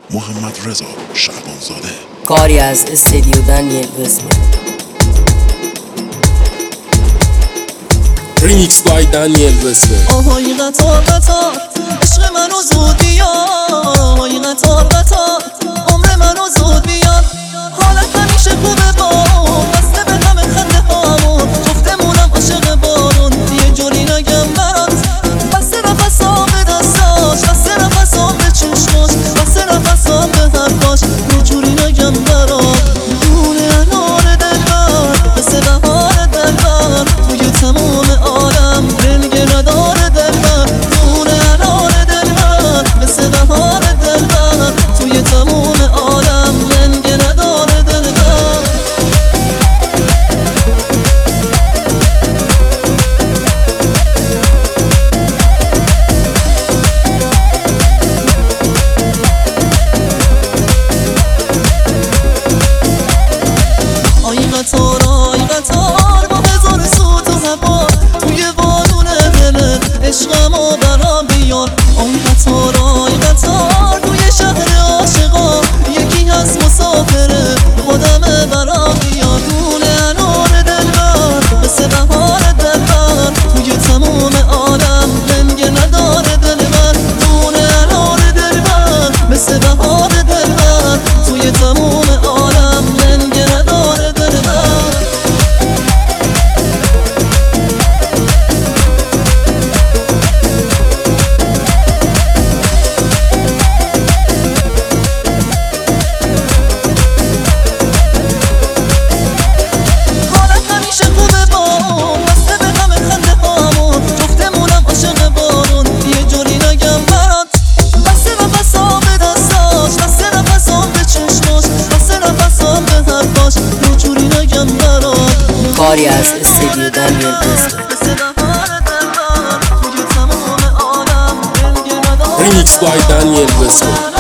محمد رضا شعبانزاده. کاری از استودیو دنیل وسکو. ریمیکس بای دنیل وسکو. آهای قطار قطار عشق منو زود بیار، آهای قطار قطار عمر منو زود بیار. حالت همیشه خوبه با بسته به همه خنده هامون، جفتمونم عاشق بارون، یه جوری نگم برات. بسته نفسام به دستاش، بسته نفسام به چشماش، بسته نفسام به حرفاش، یه جوری نگم برات. دونه انار دلبر مثل بهار دلبر، توی تموم عالم رنگ نداره دلبر. دونه انار دلبر مثل بهار دلبر، توی تموم عالم رنگ نداره دلبر. آی قطار آی قطار با هزار سوت و هوا، توی بارون دلت عشقمو برام بیار. آی قطار آی قطار توی شهر عاشقا، یکی هست مسافره خودمه برام بیار. دونه انار دلبر مثل بهار دلبر، توی تموم عالم رنگ نداره دلبر. دونه انار دلبر مثل بهار دلبر، توی تموم عالم رنگ نداره دلبر. حالت همیشه خوبه با بسته به همه خنده هامون، جفتمونم عاشق بارون، یه جوری نگم برات. بسته نفسام به دستاش، بسته نفسام به چشماش، بسته نفسام به حرفاش، یه جوری نگم برات. کاری از استودیو دنیل وسکو. مثل بهار دلبر، توی تموم عالم رنگ نداره. ریمیکس بای دنیل وسکو.